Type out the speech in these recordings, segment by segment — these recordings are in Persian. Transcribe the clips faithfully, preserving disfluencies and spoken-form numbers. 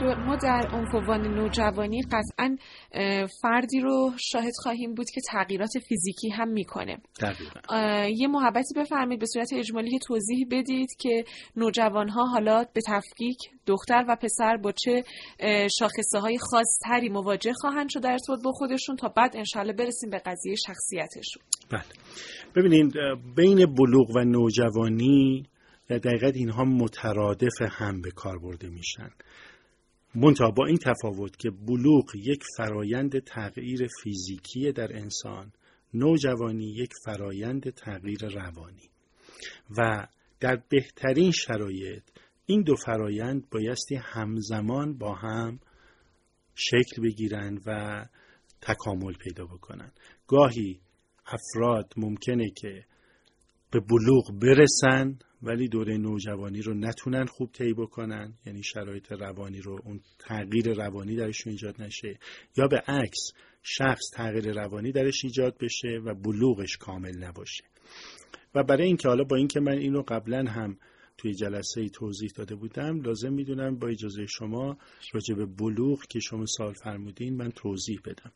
دکتر، ما در عنفوان نوجوانی قطعاً فردی رو شاهد خواهیم بود که تغییرات فیزیکی هم میکنه. یه محبتی بفرمایید به صورت اجمالی توضیح بدید که نوجوانها حالا به تفکیک دختر و پسر با چه شاخصه های خاص تری مواجه خواهند شد در ارتباط با خودشون تا بعد انشالله برسیم به قضیه شخصیتشون. بله، ببینید بین بلوغ و نوجوانی در دقیقت اینها مترادف هم به کار برده میشن، منتها با این تفاوت که بلوغ یک فرایند تغییر فیزیکی در انسان، نوجوانی یک فرایند تغییر روانی و در بهترین شرایط این دو فرایند بایستی همزمان با هم شکل بگیرن و تکامل پیدا بکنن. گاهی افراد ممکنه که به بلوغ برسن ولی دوره نوجوانی رو نتونن خوب طی بکنن، یعنی شرایط روانی رو، اون تغییر روانی درشون ایجاد نشه، یا به عکس شخص تغییر روانی درش ایجاد بشه و بلوغش کامل نباشه. و برای اینکه حالا با اینکه من اینو قبلا هم توی جلسه توضیح داده بودم، لازم میدونم با اجازه شما راجع به بلوغ که شما سوال فرمودین من توضیح بدم.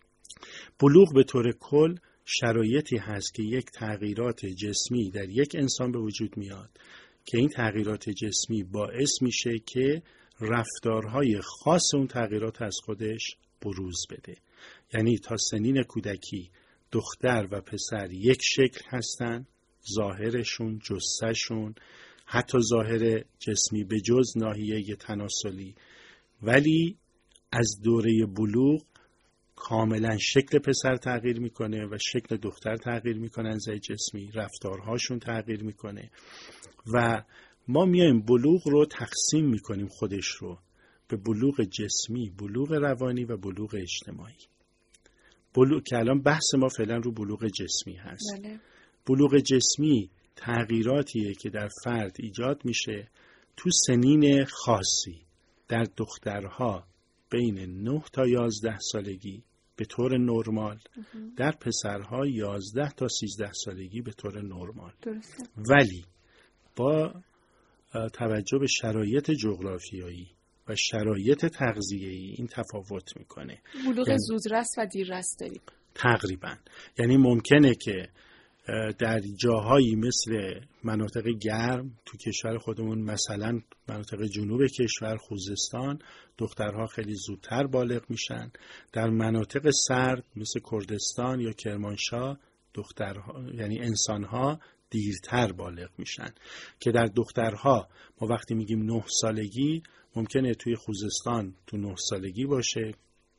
بلوغ به طور کل شرایطی هست که یک تغییرات جسمی در یک انسان به وجود میاد که این تغییرات جسمی باعث میشه که رفتارهای خاص اون تغییرات از خودش بروز بده. یعنی تا سنین کودکی دختر و پسر یک شکل هستن، ظاهرشون، جثه‌شون، حتی ظاهر جسمی به جز ناحیه تناسلی، ولی از دوره بلوغ کاملا شکل پسر تغییر میکنه و شکل دختر تغییر میکنه، از جسمی رفتارهاشون تغییر میکنه و ما میایم بلوغ رو تقسیم میکنیم خودش رو به بلوغ جسمی، بلوغ روانی و بلوغ اجتماعی. بلوغ که الان بحث ما فعلا رو بلوغ جسمی هست. بله. بلوغ جسمی تغییراتیه که در فرد ایجاد میشه تو سنین خاصی. در دخترها بین نه تا یازده سالگی به طور نرمال، در پسرها یازده تا سیزده سالگی به طور نرمال. درسته. ولی با توجه به شرایط جغرافیایی و شرایط تغذیه‌ای این تفاوت میکنه. بلوغ یعنی زودرس و دیررس داریم تقریبا. یعنی ممکنه که در جاهایی مثل مناطق گرم تو کشور خودمون، مثلا مناطق جنوب کشور، خوزستان، دخترها خیلی زودتر بالغ میشن. در مناطق سرد مثل کردستان یا کرمانشاه دخترها، یعنی انسانها دیرتر بالغ میشن که در دخترها ما وقتی میگیم نه سالگی ممکنه توی خوزستان تو نه سالگی باشه،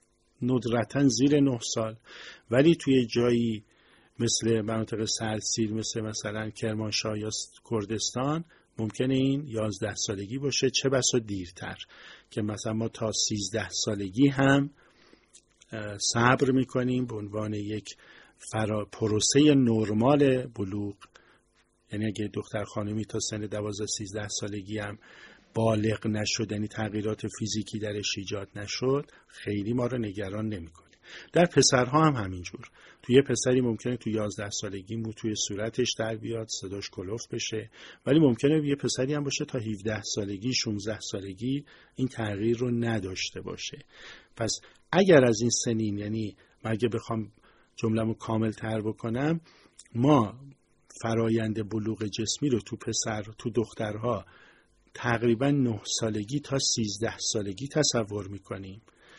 ندرتاً زیر نه سال، ولی توی جایی مثل مناطق سردسیر مثل مثلا کرمانشاه یا کردستان ممکنه این یازده سالگی باشه، چه بسا دیرتر که مثلا ما تا سیزده سالگی هم صبر میکنیم به عنوان یک فرا پروسه نرمال بلوغ. یعنی اگه دختر خانمی تا سن دوازده سیزده سالگی هم بالغ نشد، یعنی تغییرات فیزیکی درش ایجاد نشد، خیلی ما رو نگران نمیکنه. در پسرها هم همینجور. توی پسری ممکنه توی یازده سالگی مو توی صورتش در بیاد، صداش کلفت بشه، ولی ممکنه یه پسری هم باشه تا هفده سالگی، شانزده سالگی این تغییر رو نداشته باشه. پس اگر از این سنین، یعنی من اگه بخوام جمله‌مو کامل تر بکنم، ما فرایند بلوغ جسمی رو تو پسر، تو دخترها تقریبا نه سالگی تا سیزده سالگی تصور میکنیم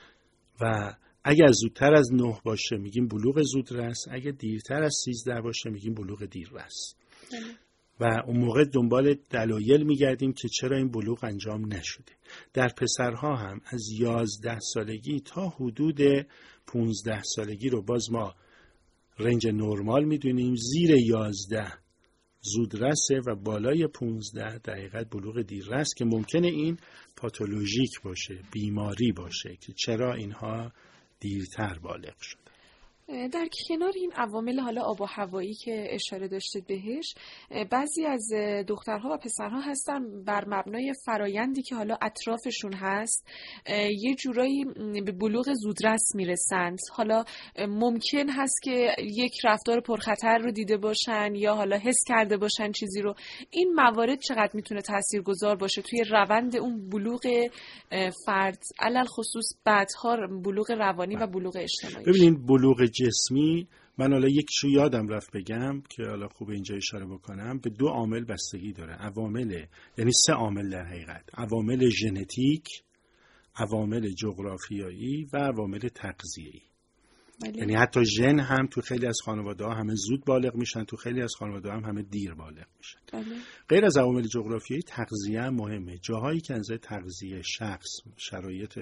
و اگر زودتر از نه باشه میگیم بلوغ زودرس، اگر دیرتر از سیزده باشه میگیم بلوغ دیررس. و اون موقع دنبال دلایل میگردیم که چرا این بلوغ انجام نشده. در پسرها هم از یازده سالگی تا حدود پانزده سالگی رو باز ما رنج نرمال میدونیم، زیر یازده زودرسه و بالای پانزده دقیقاً بلوغ دیررس که ممکنه این پاتولوژیک باشه، بیماری باشه که چرا اینها دیرتر بالغ شده. در کنار این عوامل حالا آب و هوایی که اشاره داشتید بهش، بعضی از دخترها و پسرها هستن بر مبنای فرایندی که حالا اطرافشون هست یه جورایی به بلوغ زودرس میرسند. حالا ممکن هست که یک رفتار پرخطر رو دیده باشن یا حالا حس کرده باشن چیزی رو. این موارد چقدر میتونه تاثیرگذار باشه توی روند اون بلوغ فرد، علل خصوص بعدها بلوغ روانی و بلوغ اجتماعی؟ ببینید بلوغ جسمی، من حالا یکیشو یادم رفت بگم که حالا خوب اینجا اشاره بکنم، به دو عامل بستگی داره. عوامل، یعنی سه عامل در حقیقت: عوامل ژنتیک، عوامل جغرافیایی و عوامل تغذیه‌ای. یعنی حتی ژن هم تو خیلی از خانواده‌ها همه زود بالغ میشن، تو خیلی از خانواده‌ها هم همه دیر بالغ میشن. بله. غیر از عوامل جغرافیایی، تغذیه هم مهمه. جاهایی که از تغذیه شخص شرایط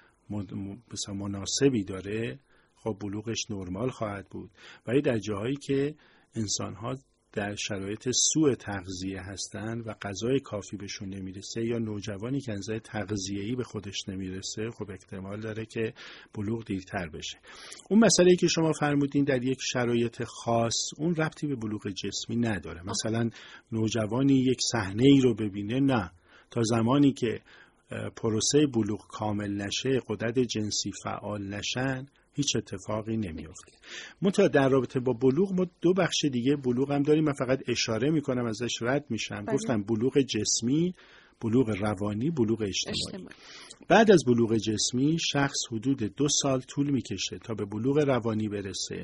مثلا مناسبی داره، خب بلوغش نرمال خواهد بود. ولی در جاهایی که انسان‌ها در شرایط سوء تغذیه هستن و غذای کافی بهشون نمیرسه یا نوجوانی که از نظر تغذیه‌ای به خودش نمیرسه، خب احتمال داره که بلوغ دیرتر بشه. اون مسئله‌ای که شما فرمودین در یک شرایط خاص، اون ربطی به بلوغ جسمی نداره. مثلا نوجوانی یک صحنه‌ای رو ببینه، نه، تا زمانی که پروسه بلوغ کامل نشه، غدد جنسی فعال نشن، هیچ اتفاقی نمیفته. منتها در رابطه با بلوغ ما دو بخش دیگه بلوغ هم داریم. من فقط اشاره میکنم، ازش رد میشم. گفتم بلوغ جسمی، بلوغ روانی، بلوغ اجتماعی. اجتماعی. بعد از بلوغ جسمی شخص حدود دو سال طول میکشه تا به بلوغ روانی برسه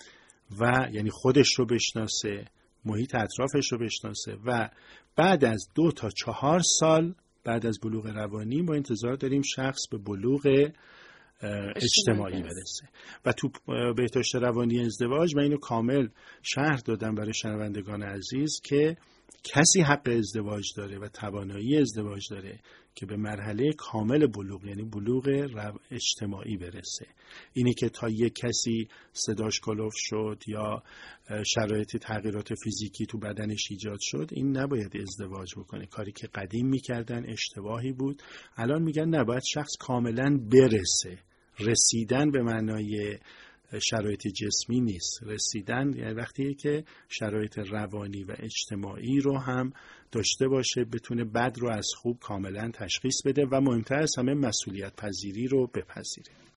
و یعنی خودش رو بشناسه، محیط اطرافش رو بشناسه، و بعد از دو تا چهار سال بعد از بلوغ روانی ما انتظار داریم شخص به بلوغ اجتماعی برسه. و تو بهداشت روانی ازدواج من اینو کامل شرح دادم برای شنوندگان عزیز که کسی حق ازدواج داره و توانایی ازدواج داره که به مرحله کامل بلوغ، یعنی بلوغ اجتماعی برسه. اینی که تا یک کسی صداش کلوف شد یا شرایط تغییرات فیزیکی تو بدنش ایجاد شد، این نباید ازدواج بکنه. کاری که قدیم میکردن اشتباهی بود. الان میگن نباید شخص کاملا برسه. رسیدن به معنای شرایط جسمی نیست. رسیدن یعنی وقتی که شرایط روانی و اجتماعی رو هم داشته باشه، بتونه بد رو از خوب کاملا تشخیص بده و مهمتر از همه مسئولیت پذیری رو بپذیره.